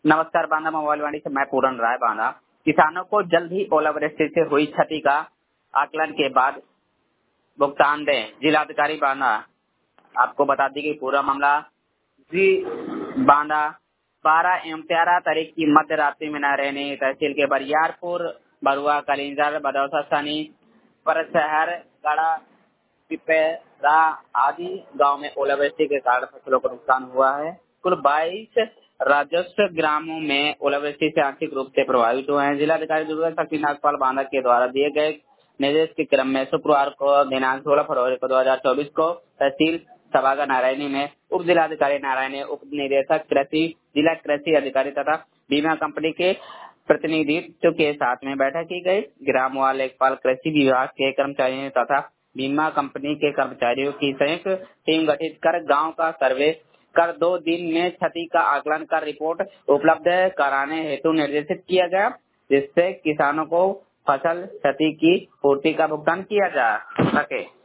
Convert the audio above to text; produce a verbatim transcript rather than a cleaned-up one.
नमस्कार बांदा मोबाइल वाणी से मैं पूरन राय बांदा। किसानों को जल्द ही ओलावृष्टि से हुई क्षति का आकलन के बाद भुगतान दें, जिलाधिकारी बांदा। आपको बता दी कि पूरा मामला जी बांदा बारह एवं तेरह तारीख की मध्य रात्रि में नारायणी तहसील के बरियारपुर, बरुआ, कलिंजर, बदौसा, सनी, परशहर, गड़ा, पिपेरा आदि गांव में ओलावृष्टि के कारण फसलों को नुकसान हुआ है। कुल बाईस राजस्व ग्रामों में ओलावृष्टि से आंशिक रूप से प्रभावित हुए हैं। जिलाधिकारी दुर्गा शक्ति नागपाल बांदा के द्वारा दिए गए निर्देश के क्रम में शुक्रवार को दिनांक सोलह फरवरी को दो हजार चौबीस को तहसील सभागार नारायणी में उप जिलाधिकारी नारायणी, उप निदेशक कृषि, जिला कृषि अधिकारी तथा बीमा कंपनी के प्रतिनिधित्व के साथ में बैठक की गई। ग्रामवार लेखपाल, कृषि विभाग के कर्मचारियों तथा बीमा कंपनी के कर्मचारियों की संयुक्त टीम गठित कर गांव का सर्वे कर दो दिन में क्षति का आकलन कर रिपोर्ट उपलब्ध कराने हेतु निर्देशित किया गया, जिससे किसानों को फसल क्षति की पूर्ति का भुगतान किया जा सके।